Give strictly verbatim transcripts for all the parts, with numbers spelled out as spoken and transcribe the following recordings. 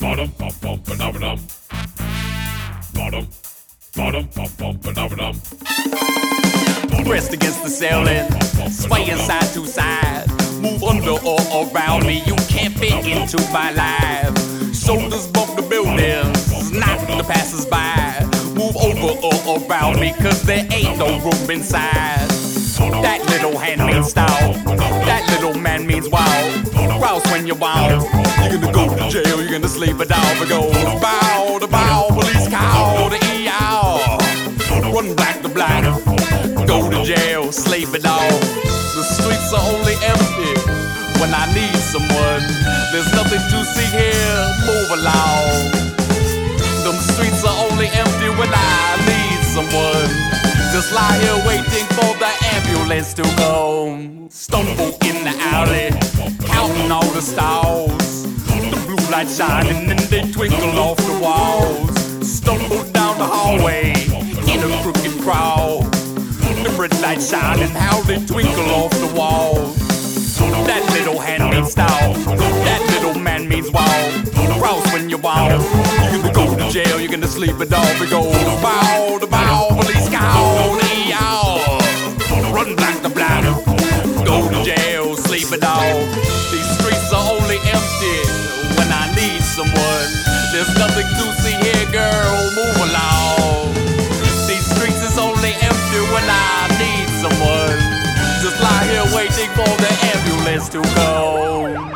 Bottom, bum, bum, ba-dum, bottom, bottom, bum, bum, ba-dum. Pressed against the ceiling, swaying side to side. Move under or around me, you can't fit into my life. Shoulders bump the buildings, knock the passers-by. Move over or around me, cause there ain't no room inside. That little handmade style, that little man means wow. Rouse when you're wild, you're gonna go to jail, you're gonna sleep it down. It goes bow to bow, police cow to E R. Run black to black, go to jail, sleep it off. The streets are only empty when I need someone. There's nothing to see here, move along. Them streets are only empty when I need someone. Just lie here waiting for the ambulance to come. Stumble in the alley, counting all the stars. The blue lights shining and they twinkle off the walls. Stumble down the hallway in a crooked crowd. The red lights shining, how they twinkle off the walls. That little handmade style, that little man means wow. Rouse when you're wild, you're gonna go to jail, you're gonna sleep it off. It goes bow to bow, police cow to E R. Run black to black, go to jail, sleep it off. These streets are only empty when I need someone. There's nothing to see here, girl, move along. These streets is only empty when I need someone. Just lie here waiting for the ambulance to go.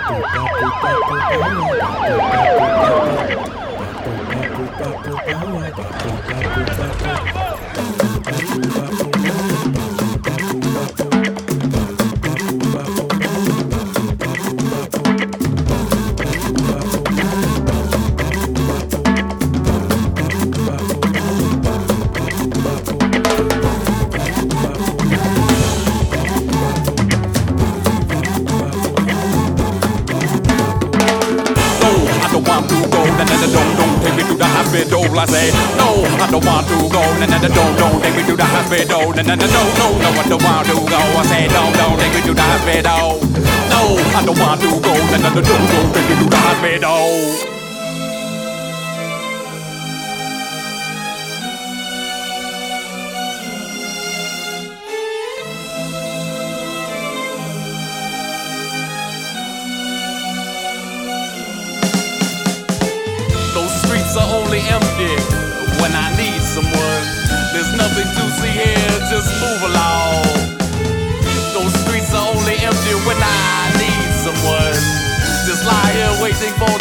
I say, no, I don't want to go. No, no, no, don't, don't take me to the hospital. No, no, no, no, no, no, I don't want to go. I say, no, don't take me to the hospital. No, I don't want to go. No, no, no, don't, don't take me to the hospital. Are only empty when I need someone. There's nothing to see here, just move along. Those streets are only empty when I need someone. Just lie here waiting for